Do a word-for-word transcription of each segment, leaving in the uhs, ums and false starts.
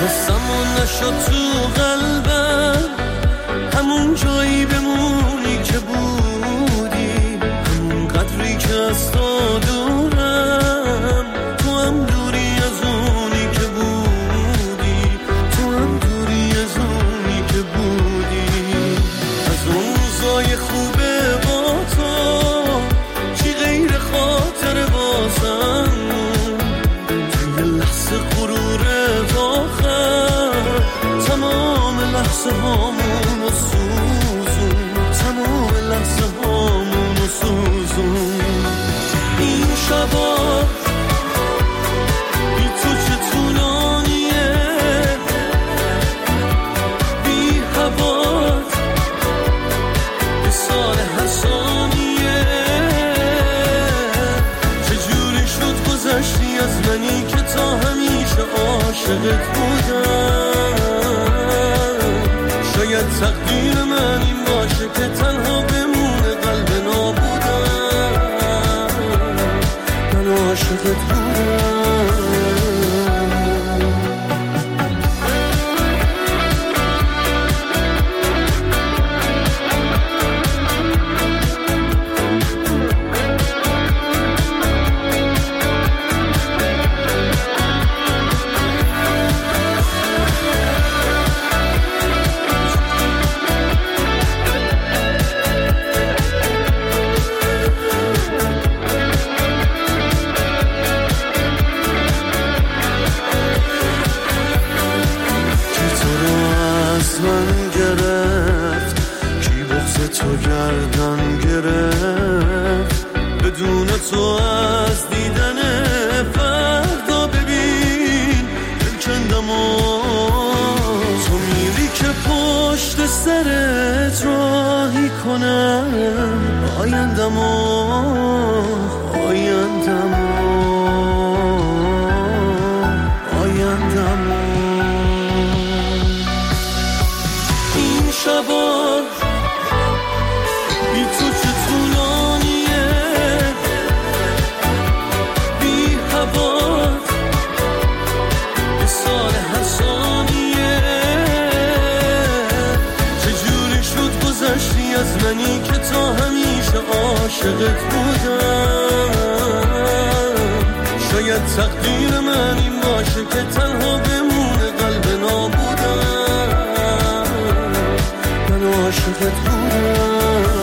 حسمون نشد تو قلبم، همون جایی بمونی که بودی، همون قدری که از تو دورم، تو هم دوری از اونی که بودی، تو هم دوری از اونی که بودی. از اون روزای خوبه با تو چی غیر خاطر بازم، توی لحظه غرور آخر تمام لحظه هامون و سوزون، تمام لحظه هامون و سوزون. این شبا بی تو چه طولانیه، بی هوات به سال هر ثانیه، چجوری شد گذشتی از منی که تا همیشه عاشقت بودم. شاید تقدیر من این باشه که تنها بمونه قلب نابودم، من عاشقت بودم. تو گردن گرفت بدون تو از دیدن فردا، ببین دلکندم و تو میری که پشت سرت راهی کنم آیندم و آیندم و آیندم و این شبا بی تو چه طولانیه، بی هوات به سال هر ثانیه، چجوری شد گذشتی از منی که تا همیشه عاشقت بودم. شاید تقدیر من این باشه که تنها بمونه قلب نابودم، من عاشقت بودم.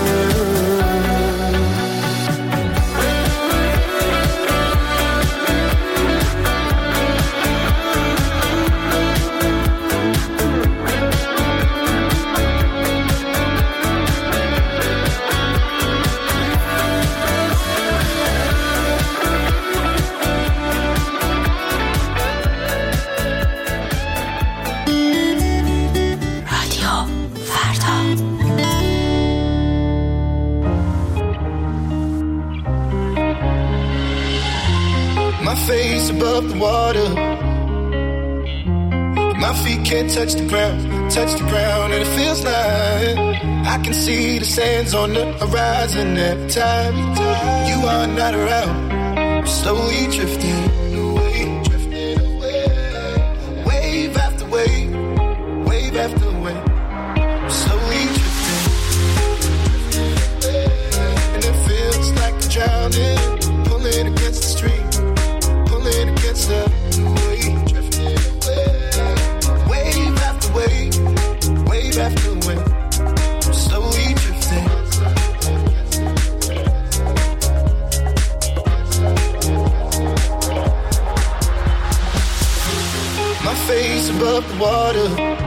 Face above the water, my feet can't touch the ground, touch the ground, and it feels like I can see the sands on the horizon every time you are not around. I'm slowly drifting away, drifting away, wave after wave, wave after wave. I'm slowly drifting, and it feels like I'm drowning, pulling against the stream. Against the wave, drifting away, wave after wave, wave after wave, slowly drifting. My face above the water,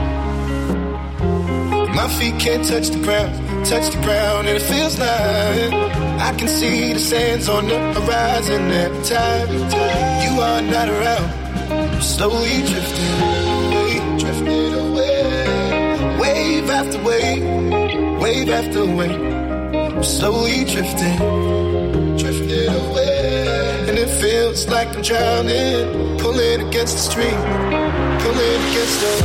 my feet can't touch the ground, touch the ground, and it feels like I can see the sands on the horizon every time you are not around. I'm slowly drifting away, drifting away, wave after wave, wave after wave. I'm slowly drifting, drifting away, and it feels like I'm drowning, pulling against the stream, pulling against the.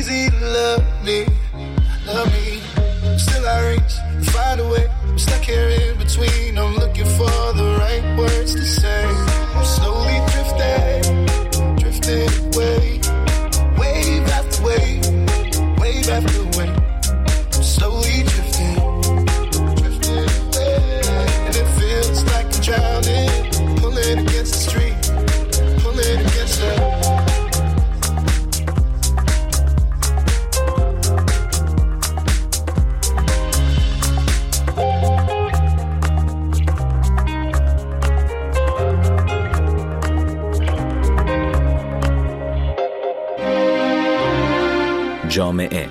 easy to love me, love me. Still I reach, find a way. I'm stuck here in between. I'm looking for the right words to say. I'm slowly drifting, drifting away. Wave after wave, wave after wave. I'm slowly drifting, drifting away. And it feels like I'm drowning, pulling against the stream, pulling against the جامعه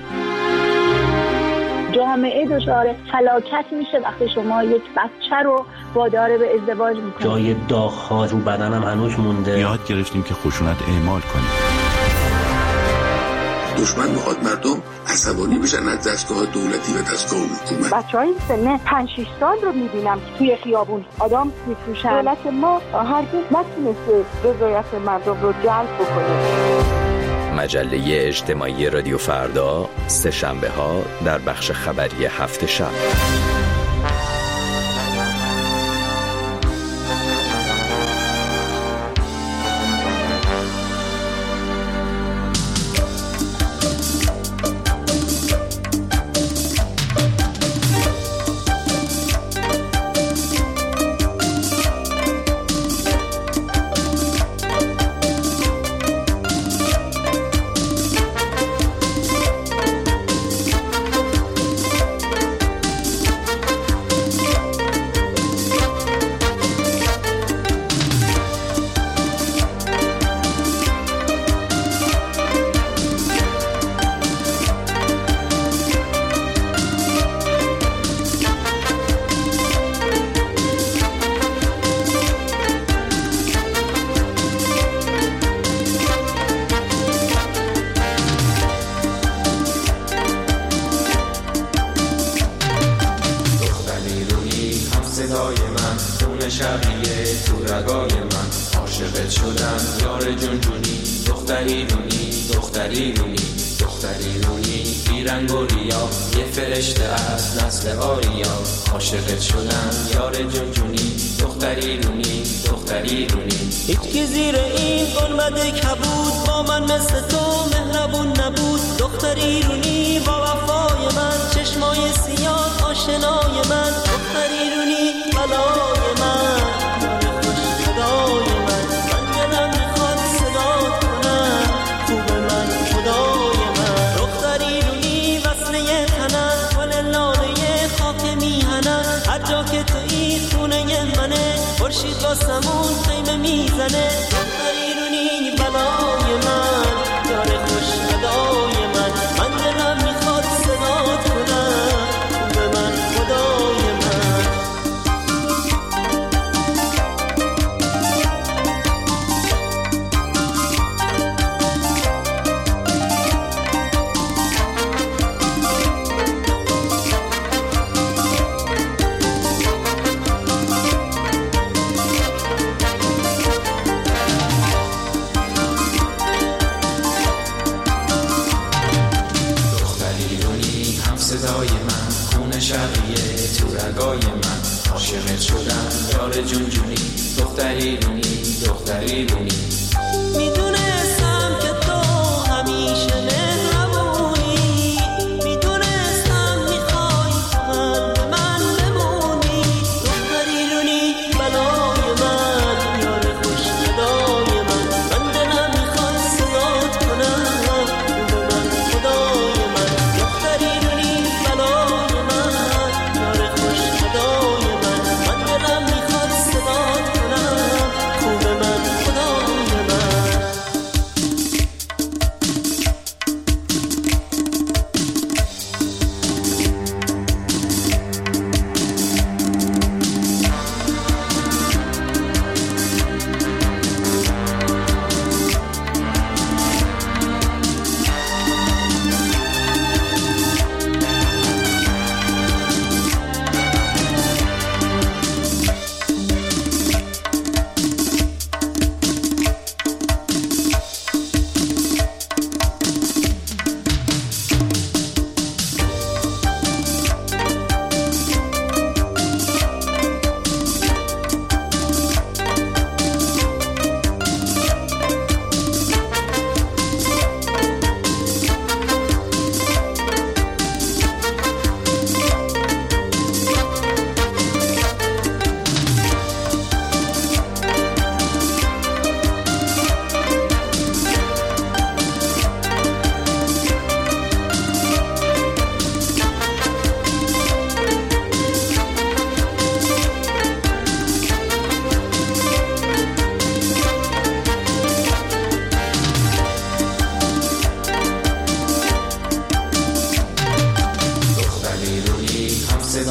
جامعه دچار فلاکت میشه وقتی شما یک بچه رو وادار به ازدواج میکنید. جای داغ‌ها رو بدنم هنوز مونده. یاد گرفتیم که خشونت اعمال کنیم. دشمن میخواد مردم عصبانی بشن از دستگاه دولتی و دستگاه حکومت. بچهای سن پنج شش سال رو میبینم که توی خیابون آدم میفروشن. دولت ما هرگز نتونسته رضایت مردم رو جلب بکنه. مجله اجتماعی رادیو فردا، سه شنبه ها در بخش خبری هفت شب.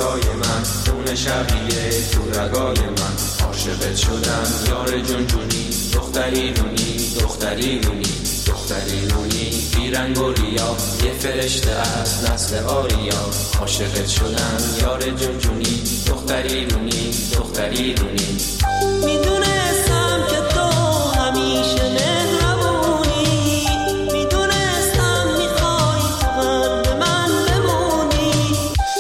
واسای من، خون شبیه تو رگای من. عاشقت شدم یار جون جونی، دختری نونی دختری نونی دختری نونی، بیرنگ و ریا یه فرشته از نسل آریا. عاشقت شدم یار جون جونی، دختری نونی دختری نونی. میدونستم که تو همیشه مهربونی، میدونستم میخوای تو قلب من بمونی.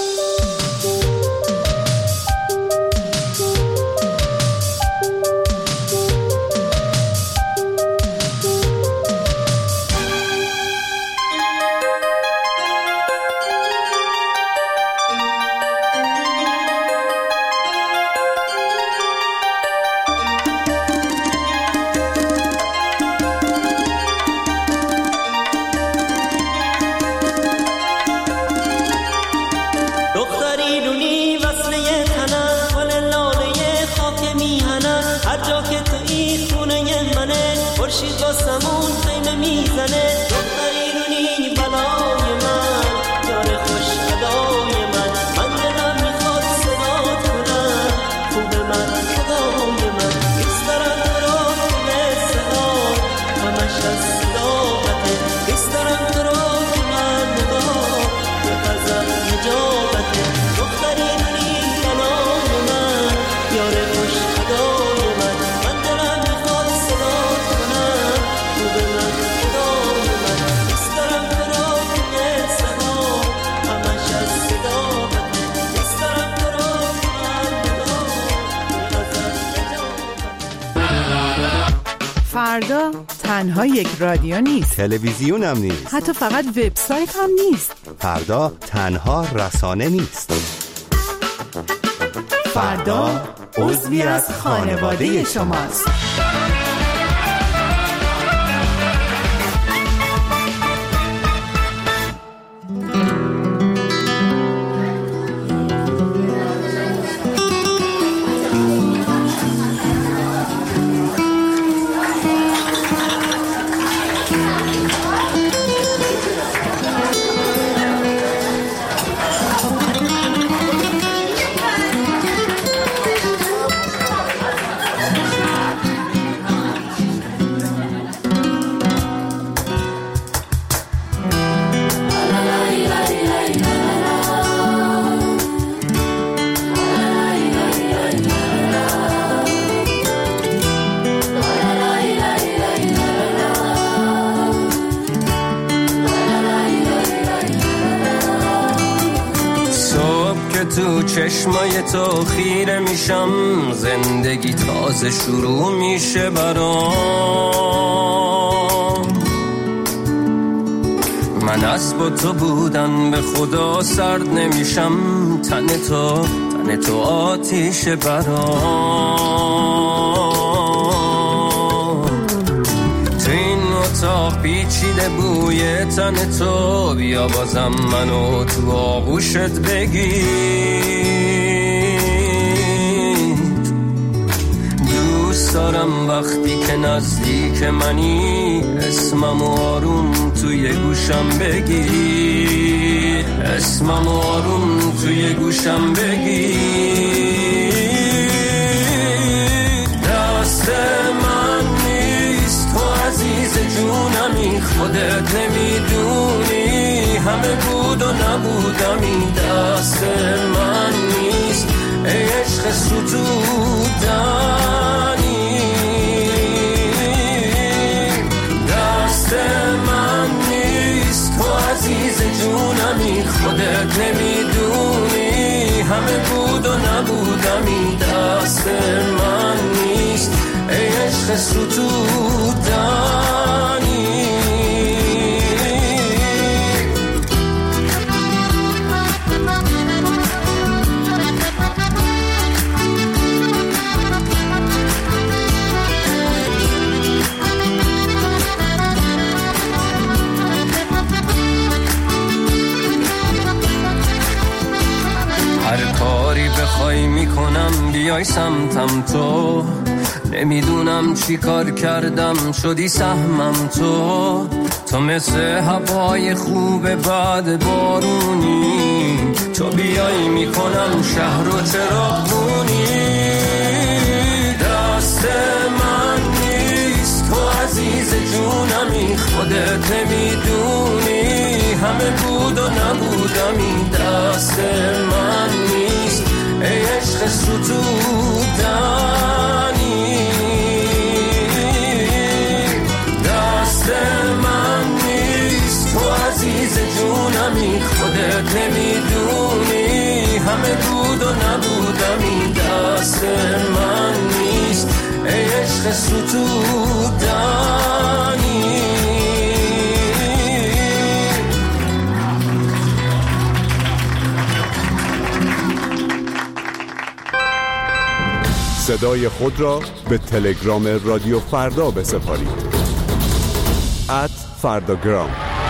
فردا تنها یک رادیو نیست، تلویزیون هم نیست، حتی فقط وبسایت هم نیست. فردا تنها رسانه نیست. فردا عضوی از خانواده شماست. تو چشمای تو خیره میشم، زندگی تازه شروع میشه برام. من از با تو بودن به خدا سرد نمیشم، تن تو تن تو آتیش برام. تو این اتاق پیچیده بوی تن تو، بیا بازم منو تو آغوشت بگیر. دوست دارم وقتی که نزدیک منی، اسمم آروم توی گوشم بگیر، اسمم آروم توی گوشم بگیر. دست من نیست تو عزیز جونمی، خودت نمیدونی همه بود و نبودمی. دست من نیست ای عشق ستودنی، دست من نیست تو عزیز جونمی، خودت نمیدونی همه بود و نبودمی. دست من نیست ای عشق ستودنی. هر کاری بخوای میکنم بیای سمتم تو، نمیدونم چی کار کردم شدی سهمم تو. تو مثل هوای خوب بعد بارونی، تو بیایی میکنم شهر و چراغونی. دست من نیست تو عزیز جونمی، خودت میدونی همه بود و نبودمی. دست من نیست ای عشق ستودنی، دست من نیست تو عزیز جونمی، خودت نمیدونی همه بود و نبودمی. دست من نیست ای عشق ستودنی. صدای خود را به تلگرام رادیو فردا بسپارید. ات فرداگرام.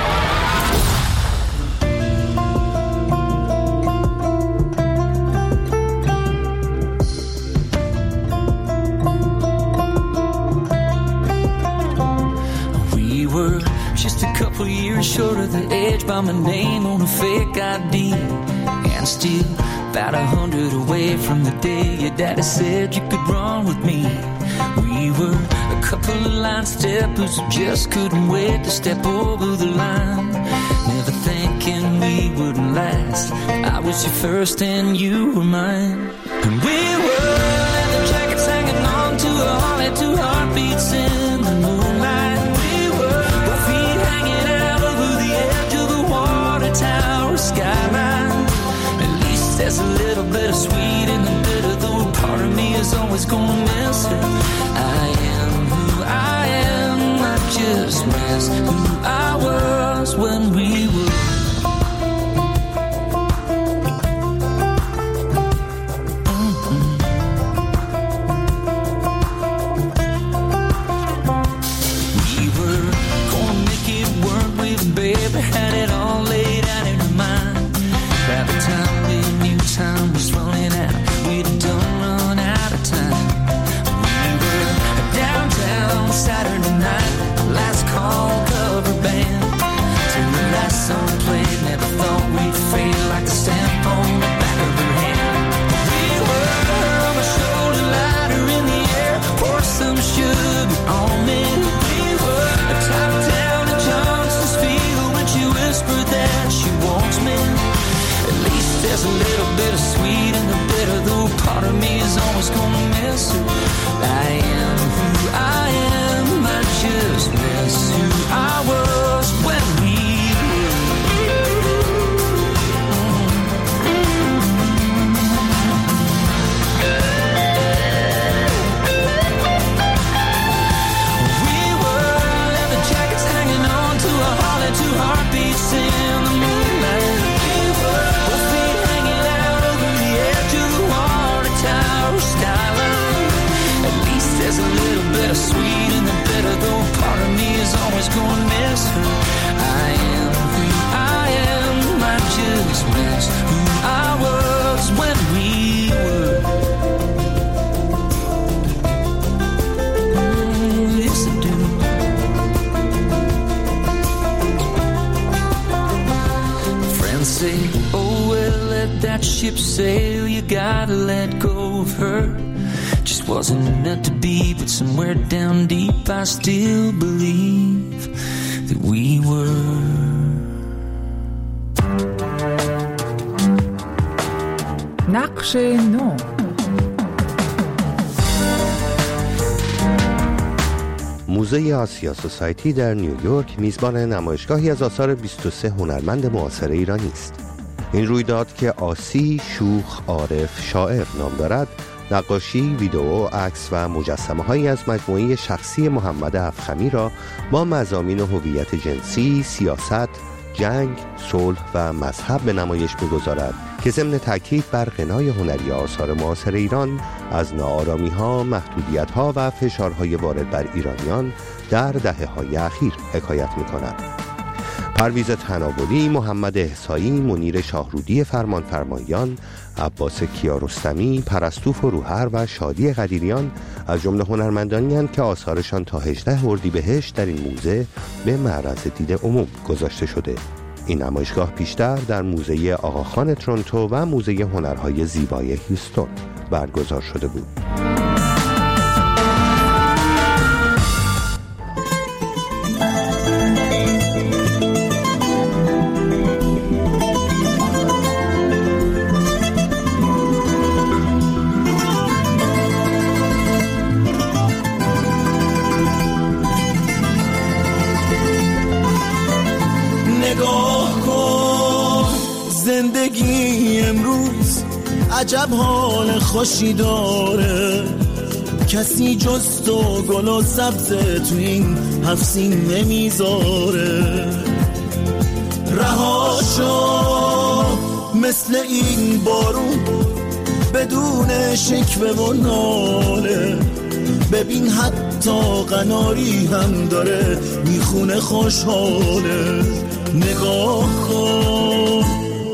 We were just a couple years short of the edge by my name on a fake I D, and still about a hundred away from the day your daddy said you could run with me. We were a couple of line steppers who just couldn't wait to step over the line, never thinking we wouldn't last. I was your first and you were mine, and we were leather jackets hanging on to a holly, two heartbeats in the moonlight. We were both feet hanging out over the edge of the water tower skyline. There's a little bit of sweet in the bitter, though part of me is always gonna miss her. I am who I am, I just miss who I was when we were. Mm-hmm. We were gonna make it work with baby, had it all laid out in her mind. By the time we knew time was running out, we'd done run out of time. We were downtown Saturday night, last call cover band, till the last song played. Never thought we'd fade like the stamp on the back of her hand. We were a shoulder lighter in the air, pour some sugar on me. We were a top down in Johnson's Field when she whispered that she wants me. There's a little bit of sweet in the bitter, though part of me is always gonna miss her. I am who I am, I just miss who I was when we were. We were leather jackets hanging on to a holly, two heartbeats in the moonlight. We were both feet hanging out over the edge of the water tower skyline. At least there's a little bit of sweet in the bitter, though part of me is always gonna miss her. I am who I am, I just miss who I was when we were. Mm, yes I do. Friends say, oh well, let that ship sail, you gotta let go of her. Just wasn't meant to be, but somewhere down deep I still believe that we were. نقش نو. موزه آسیا سوسایتی در نیویورک میزبان نمایشگاهی از آثار بیست و سه هنرمند معاصر ایرانی است. این رویداد که آسی شوخ عارف شاعر نام دارد، نقاشی، ویدئو، عکس و مجسمه هایی از مجموعه شخصی محمد افخمی را با مضامین هویت جنسی، سیاست، جنگ، صلح و مذهب به نمایش می‌گذارد که ضمن تاکید بر غنای هنری آثار معاصر ایران از ناآرامی‌ها، محدودیت‌ها و فشارهای وارد بر ایرانیان در دهه‌های اخیر حکایت می‌کند. پرویز تناولی، محمد احصایی، منیر شاهرودی فرمانفرمایان، عباس کیارستمی، پرستو فروهر و شادی قدیریان از جمله هنرمندانی هستند که آثارشان تا هجدهم اردیبهشت در این موزه به معرض دید عموم گذاشته شده. این نمایشگاه پیشتر در موزه آقاخان تورنتو و موزه هنرهای زیبای هیوستون برگزار شده بود. زندگی امروز عجب حال خوشی داره، کسی جز تو گل و سبز تو این هفت سین نمیذاره. رها شو مثل این بارون بدون شکوه و ناله، ببین حتی قناری هم داره میخونه خوشحاله. نگاه کن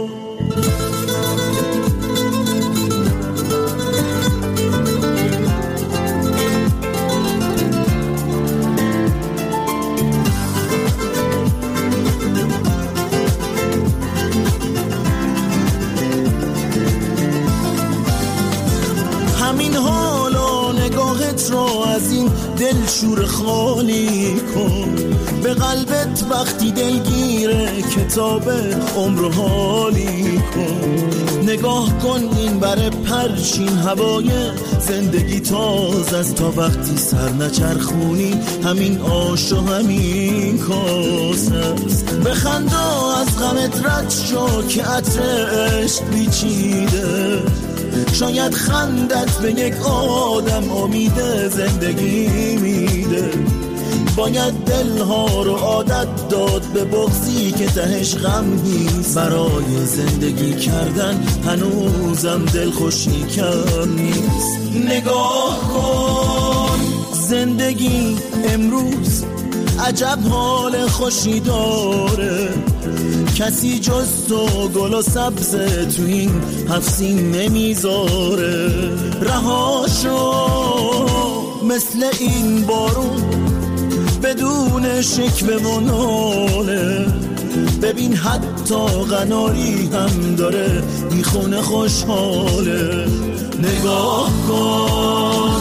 همین حالا نگاهت رو از این دل شور خالی کن، به قلبت وقتی دلگیره کتاب عمر حالی کن. نگاه کن این بر پرچین هوای زندگی تاز از تا وقتی سر نچرخونی همین آش و همین کاس است. بخندا از غمت رد شو که عطر عشق بیچیده، شاید خندت به یک آدم امید زندگی میده. باید دلها رو عادت داد به بغضی که تهش غم نیست، برای زندگی کردن هنوزم دل خوشی کم نیست. نگاه کن زندگی امروز عجب حال خوشی داره، کسی جز تو گل و سبز تو این هفت سین نمیذاره. رها شو مثل این بارون بدون شکوه و ناله، ببین حتی قناری هم داره میخونه خوشحاله. نگاه کن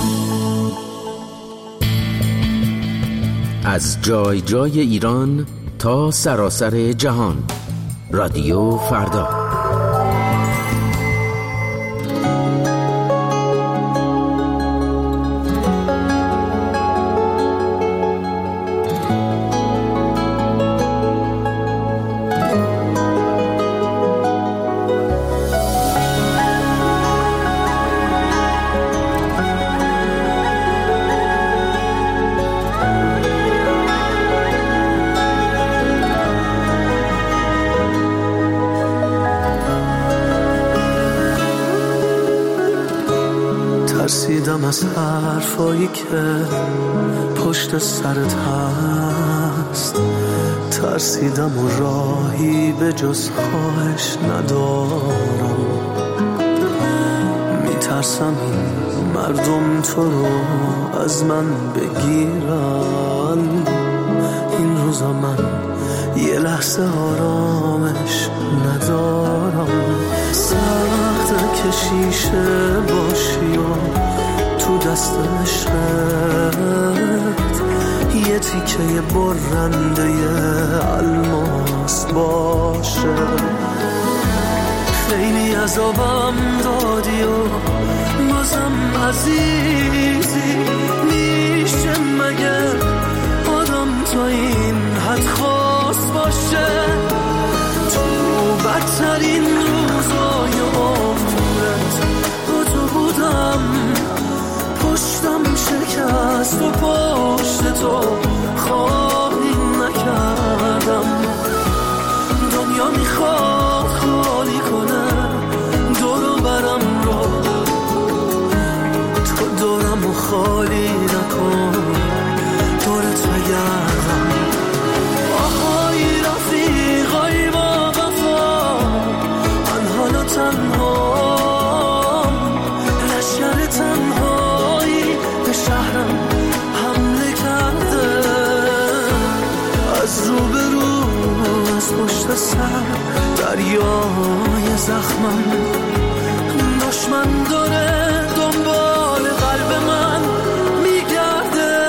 از جای جای ایران تا سراسر جهان، رادیو فردا. ترسیدم از حرفایی که پشت سرت هست، ترسیدم و راهی به جز خواهش ندارم. میترسم این مردم تو رو از من بگیرن، این روزا من یه لحظه آرامش ندارم. سخته که شیشه باشی و تو دست عشقت یه تیکه برنده الماس باشه. خیلی عذابم دادی و بازم عزیزی، میشه مگه آدم تا این حد خاص باشه؟ تو بدترین روزای عمرت با تو بودم، پشتم شکست و پشت تو خواهی نکردم. دنیا میخواد خالی کنه دورو برم رو، تو دورم و خالی نکن دورت بگردم. آهای رفیق دریای زخمم، دشمن داره دنبال قلب من میگرده.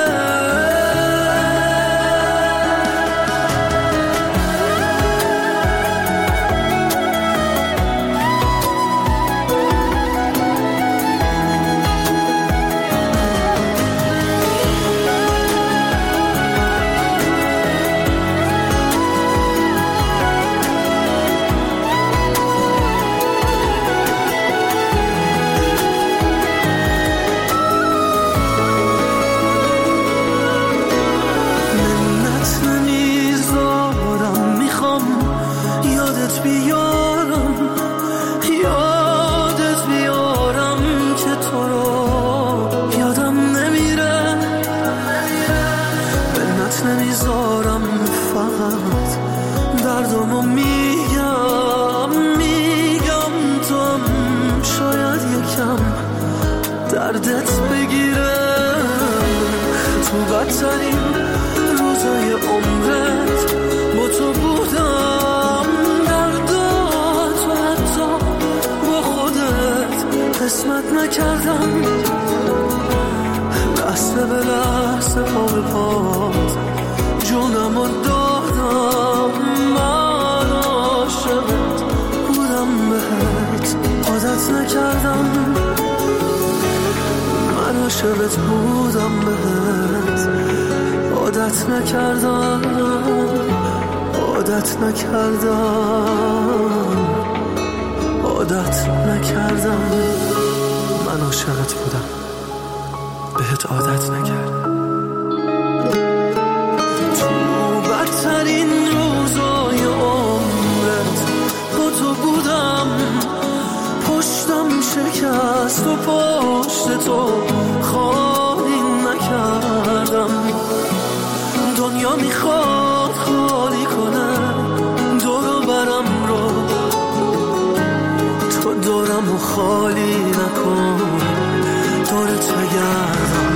دردت بگیرم تو بدترین روزای عمرت با تو بودم، درداتو حتی با خودت قسمت نکردم، لحظه به لحظه پا به پات جونمو دادم. من عاشقت بودم بهت عادت نکردم، من عاشقت بودم بهت عادت نکردم، عادت نکردم، عادت نکردم. من عاشقت بودم بهت عادت نکردم. تو بدترین روزای عمرت با تو بودم، پشتم شکست و پشت تو خالی نکردم. دنیا میخواد خالی کنه دور برم رو، تو دورم و خالی نکن، دورت بگردم.